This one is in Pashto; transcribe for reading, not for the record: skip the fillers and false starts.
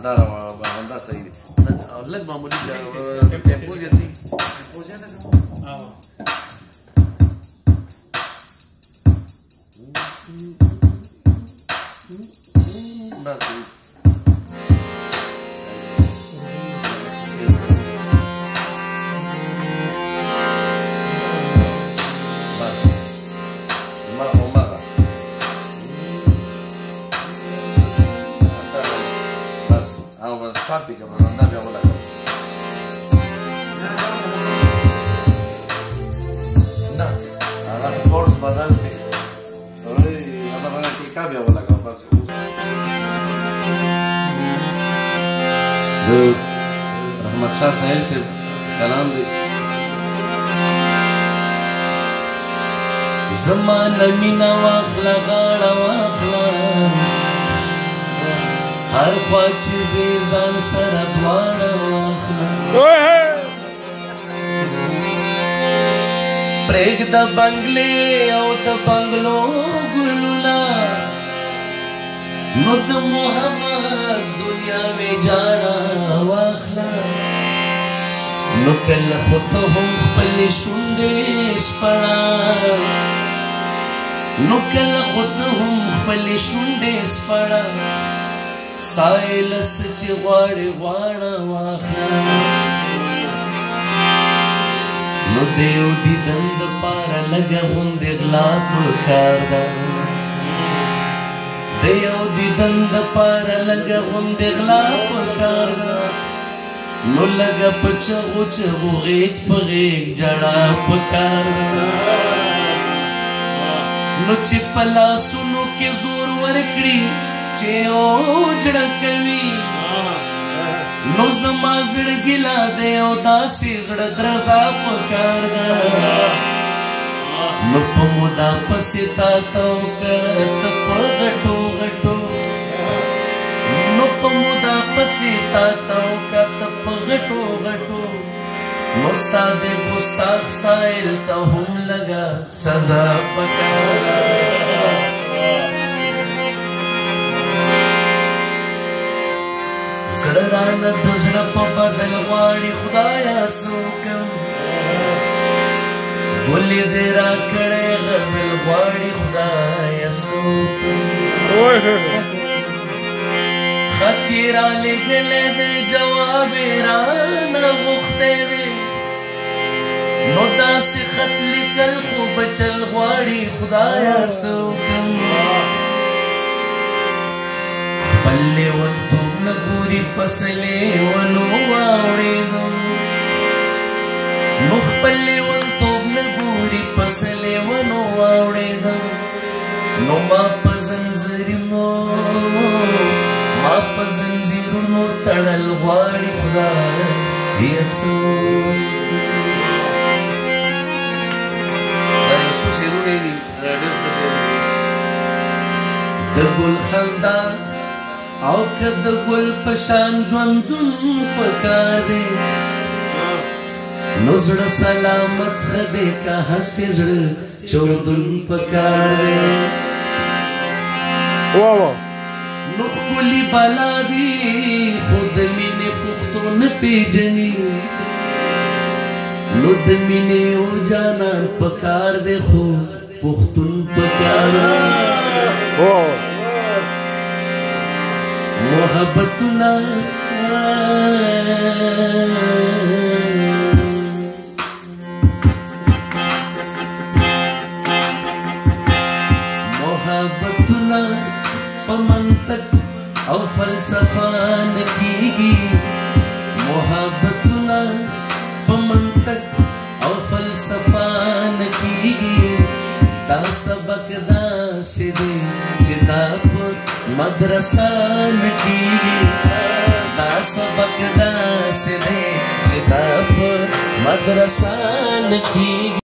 دا همدا صحیح دی لږ معمولي ټیمپو زیات دی دا صحیح Papi, que me manda mi abuela. No, ahora por badalme. Ahora que cambia abuela que pasa. Rahmat Shah Sahel se कलाम दे ज़माना मीना वाखला गाड़ा वाखला हर ख्वा चीज़े जान सरा द्वारा वाखला प्रेग दा बंगले औ दा बंगलो गुलना नुद मोहम्मद दुनिया में जाना वाखला नुकल खुतहुम खपल शुंडे स्पड़ा नुकल खुतहुम खपल शुंडे स्पड़ा साइलस चिवाड़े वाड़ा वाखला नु देव दी दंद पारा लगा हुंदे गलाब कारदा देव दी दंद पारा लगा हुंदे गलाब कारदा नु लगा पचगो चगो गेक पगेक जड़ा पकारदा नु चिपला सुनो के जोर वरकड़ी चे ओ जड़कवी नो जमा जड़ गिला दे ओ दासी जड़ द्रजा पकारदा नु पमुदा पसिता तो कत पगटो गटो नु पमुदा पसिता तो कत पगटो गटो मुस्तादे गुस्ताख साइल तो हम लगा सजा पकारदा زړرانه د زړه په بدل غواړي خدایا سوکم ګلې دې راکړې غزل غواړي خدایا سوکم خط یې رالېږلی دی جواب یې رانه غوښتی دی نو داسې خط لیکل خو بچل غواړي خدایا سوکم خپل لیونتوب نګوري پسلې ونو واوړېدم نو خپل لیونتوب نګوري پسلې ونو واوړېدم نو ما په زنځیرونو تړل غواړي خدای څوک دا یو څو شعرونه دي د ګل خندا او کد گل پشان ژوندون پکار دی نو زړه سلامت خدای کا هسې زړه چودون پکار دی نو ښکلي بالا دی خود مینې پښتو نه پیژني نو د مینې او جانان پکار دی خو پښتون پکار محبتنا محبتنا پمنطق او فلسفہ نکیگی محبتنا پمنطق او فلسفہ نکیگی دا سبق دا سدی جداب مدرسہ نکیگی دا سبق دا سدی جداب مدرسہ نکیگی